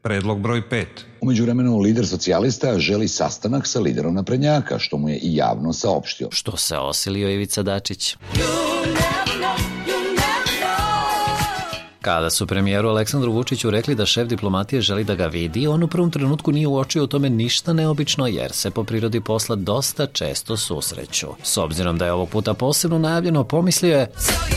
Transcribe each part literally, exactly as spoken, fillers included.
Predlog broj pet. U međuvremenu lider socijalista želi sastanak sa liderom naprednjaka, što mu je i javno saopštio. Što se osilio Ivica Dačić? Kada su premijeru Aleksandru Vučiću rekli da šef diplomatije želi da ga vidi, on u prvom trenutku nije uočio u tome ništa neobično jer se po prirodi posla dosta često susreću. S obzirom da je ovog puta posebno najavljeno, pomislio je: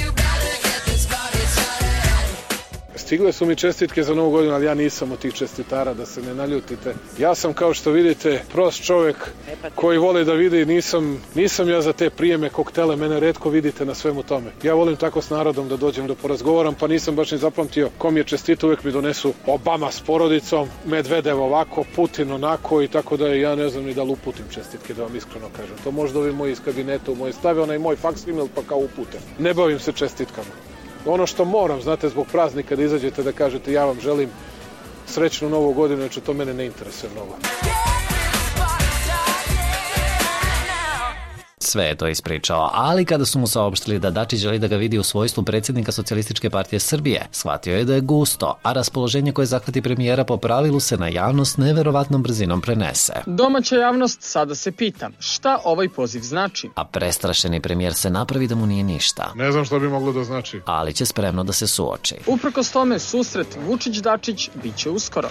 stigle su mi čestitke za Novu godinu, ali ja nisam od tih čestitara, da se ne naljutite. Ja sam, kao što vidite, prost čovek koji voli da vidi, nisam, nisam ja za te prijeme koktele, mene retko vidite na svemu tome. Ja volim tako s narodom da dođem da porazgovaram, pa nisam baš ni zapamtio kom je čestito, uvek mi donesu Obama s porodicom, Medvedev ovako, Putin onako i tako da ja ne znam ni da li uputim čestitke, da vam iskreno kažem. To možda ovi moji iz kabineta u moje stave, onaj moj faks email pa kao upute. Ne bavim se čestitkama. Ono što moram, znate, zbog praznika da izađete da kažete ja vam želim srećnu Novu godinu, znači to mene ne interesuje mnogo. Sve je to ispričao, ali kada su mu saopštili da Dačić želi da ga vidi u svojstvu predsjednika Socijalističke partije Srbije, shvatio je da je gusto, a raspoloženje koje zahvati premijera po pravilu se na javnost neverovatnom brzinom prenese. Domaća javnost sada se pita šta ovaj poziv znači. A prestrašeni premijer se napravi da mu nije ništa. Ne znam šta bi moglo da znači. Ali će spremno da se suoči. Uprkos tome, susret Vučić-Dačić bit će uskoro.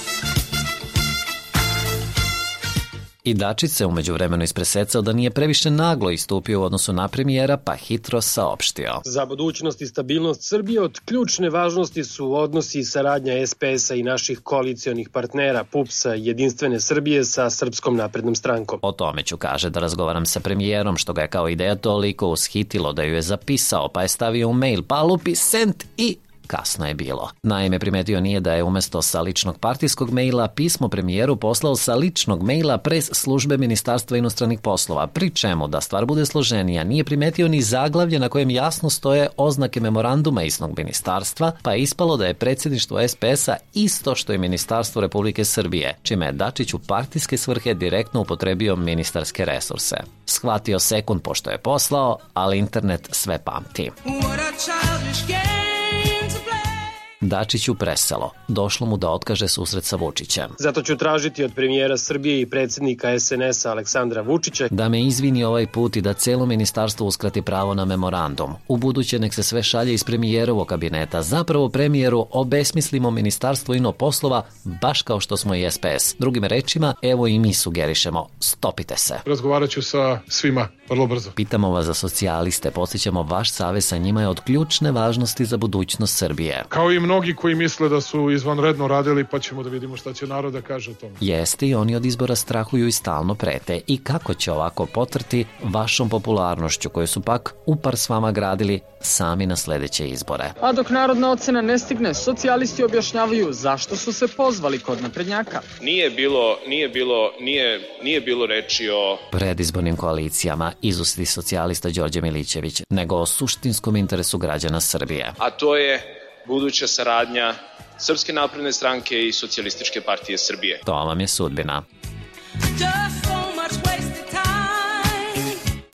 I Dačić se umeđu vremenu ispresecao da nije previše naglo istupio u odnosu na premijera, pa hitro saopštio: za budućnost i stabilnost Srbije od ključne važnosti su odnosi i saradnja es pe esa i naših koalicionih partnera P U P S-a i Jedinstvene Srbije sa Srpskom naprednom strankom. O tome ću, kaže, da razgovaram sa premijerom, što ga je kao ideja toliko ushitilo da ju je zapisao, pa je stavio u mail, pa lupi send i... kasno je bilo. Naime, primetio nije da je umesto sa ličnog partijskog maila pismo premijeru poslao sa ličnog maila pres službe Ministarstva inostranih poslova, pri čemu, da stvar bude složenija, nije primetio ni zaglavlje na kojem jasno stoje oznake memoranduma istog ministarstva, pa je ispalo da je predsjedništvo es pe esa isto što i Ministarstvo Republike Srbije, čime je Dačić u partijske svrhe direktno upotrebio ministarske resurse. Shvatio sekund pošto je poslao, ali internet sve pamti. Dačiću preselo. Došlo mu da otkaže susret sa Vučićem. Zato ću tražiti od premijera Srbije i predsjednika es en esa Aleksandra Vučića da me izvini ovaj put i da celo ministarstvo uskrati pravo na memorandum. U buduće nek se sve šalje iz premijerovog kabineta. Zapravo premijeru obesmislimo ministarstvo ino poslova baš kao što smo i es pe es. Drugim rečima, evo i mi sugerišemo. Stopite se. Razgovarat ću sa svima vrlo brzo. Pitamo vas za socijaliste. Podsjećamo, vaš savez sa njima je od ključne važnosti za budućnost Srbije. Kao i mnogi koji misle da su izvanredno radili, pa ćemo da vidimo šta će narod da kaže o tome. Jeste, i oni od izbora strahuju i stalno prete. I kako će ovako potrti vašom popularnošću koju su pak upar s vama gradili sami na sledeće izbore. A dok narodna ocena ne stigne, socijalisti objašnjavaju zašto su se pozvali kod naprednjaka. Nije bilo, nije bilo, nije, nije bilo reči o predizbornim koalicijama izusti socijalista Đorđe Milićević, nego o suštinskom interesu građana Srbije. A to je buduća saradnja Srpske napredne stranke i Socijalističke partije Srbije. To vam je sudbina.